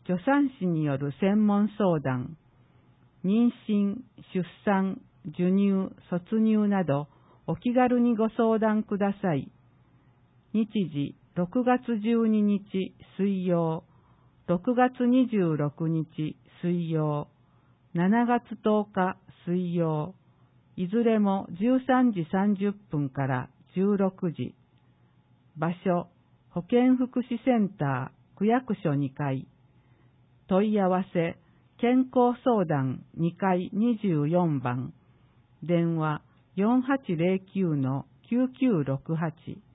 助産師による専門相談、妊娠、出産、授乳、卒乳などお気軽にご相談ください。日時6月12日水曜、6月26日水曜、7月10日水曜、いずれも13時30分から16時。場所、保健福祉センター、区役所2階。問い合わせ、健康相談2階24番。電話、4809-9968。